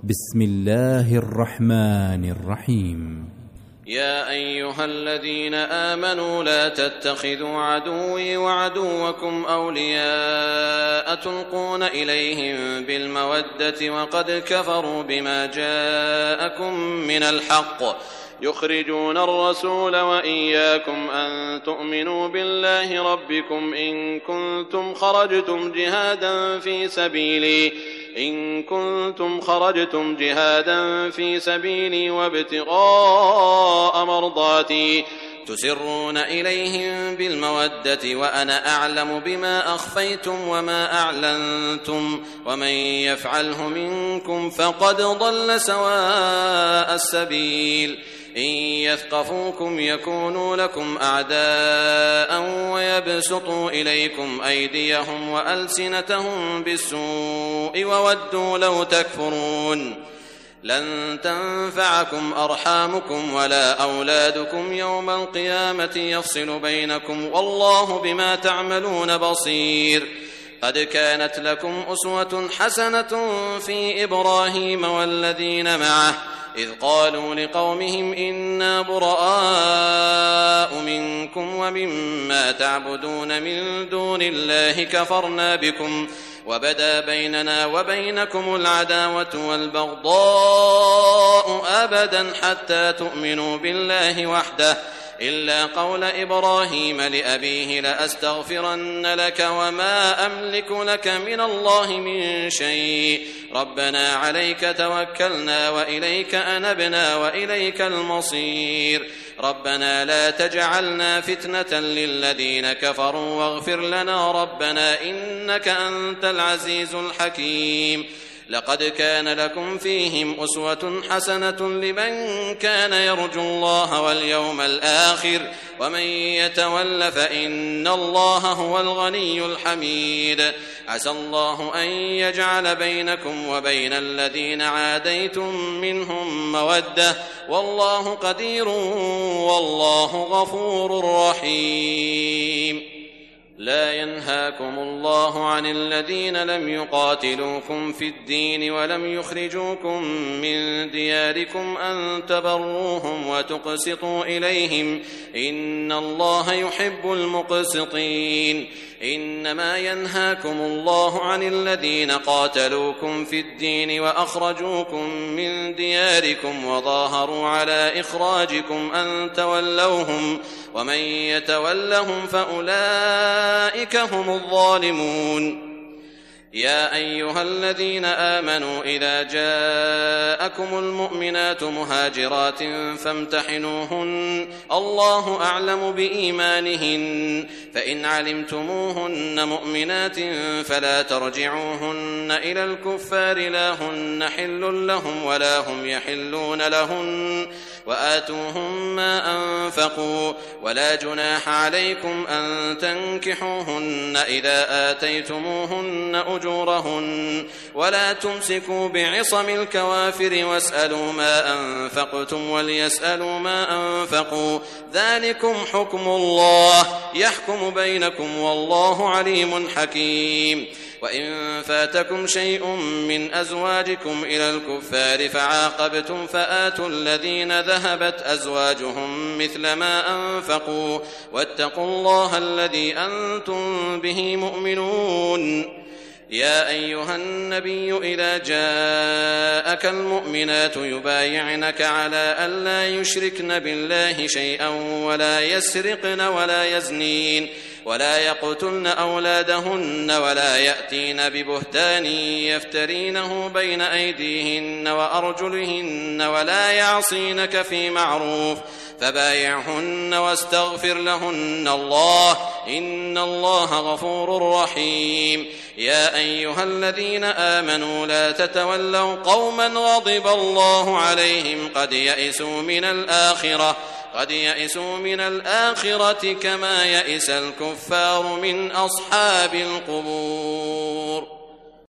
بسم الله الرحمن الرحيم. يا أيها الذين آمنوا لا تتخذوا عدوي وعدوكم أولياء تلقون إليهم بالمودة وقد كفروا بما جاءكم من الحق يخرجون الرسول وإياكم أن تؤمنوا بالله ربكم إن كنتم خرجتم جهادا في سبيلي وابتغاء مرضاتي تسرون إليهم بالمودة وأنا أعلم بما أخفيتم وما أعلنتم ومن يفعله منكم فقد ضل سواء السبيل إن يثقفوكم يكونوا لكم أعداء ويبسطوا إليكم أيديهم وألسنتهم بالسوء وودوا لو تكفرون لن تنفعكم أرحامكم ولا أولادكم يوم القيامة يفصل بينكم والله بما تعملون بصير قد كانت لكم أسوة حسنة في إبراهيم والذين معه إذ قالوا لقومهم إنا براء منكم ومما تعبدون من دون الله كفرنا بكم وبدا بيننا وبينكم العداوة والبغضاء أبدا حتى تؤمنوا بالله وحده إلا قول إبراهيم لأبيه لأستغفرن لك وما أملك لك من الله من شيء ربنا عليك توكلنا وإليك أنبنا وإليك المصير ربنا لا تجعلنا فتنة للذين كفروا واغفر لنا ربنا إنك أنت العزيز الحكيم لقد كان لكم فيهم أسوة حسنة لمن كان يرجو الله واليوم الآخر ومن يتول فإن الله هو الغني الحميد عسى الله أن يجعل بينكم وبين الذين عاديتم منهم مودة والله قدير والله غفور رحيم لا ينهاكم الله عن الذين لم يقاتلوكم في الدين ولم يخرجوكم من دياركم أن تبروهم وتقسطوا إليهم إن الله يحب المقسطين إنما ينهاكم الله عن الذين قاتلوكم في الدين وأخرجوكم من دياركم وظاهروا على إخراجكم أن تولوهم ومن يتولهم فأولئك هم الظالمون يا أيها الذين آمنوا إذا جاءكم المؤمنات مهاجرات فامتحنوهن الله أعلم بإيمانهن فإن علمتموهن مؤمنات فلا ترجعوهن إلى الكفار لا هن حل لهم ولا هم يحلون لهن وآتوهم ما أنفقوا ولا جناح عليكم أن تنكحوهن إذا آتيتموهن أجورهن ولا تمسكوا بعصم الكوافر واسألوا ما أنفقتم وليسألوا ما أنفقوا ذلكم حكم الله يحكم بينكم والله عليم حكيم وإن فاتكم شيء من أزواجكم إلى الكفار فعاقبتم فآتوا الذين ذهبت أزواجهم مثل ما أنفقوا واتقوا الله الذي أنتم به مؤمنون يا أيها النبي إذا جاءك المؤمنات يبايعنك على ألا يشركن بالله شيئا ولا يسرقن ولا يزنين ولا يقتلن أولادهن ولا يأتين ببهتان يفترينه بين أيديهن وأرجلهن ولا يعصينك في معروف فبايعهن واستغفر لهن الله إن الله غفور رحيم يا أيها الذين آمنوا لا تتولوا قوما غضب الله عليهم قد يئسوا من الآخرة كما يئس الكفار من أصحاب القبور.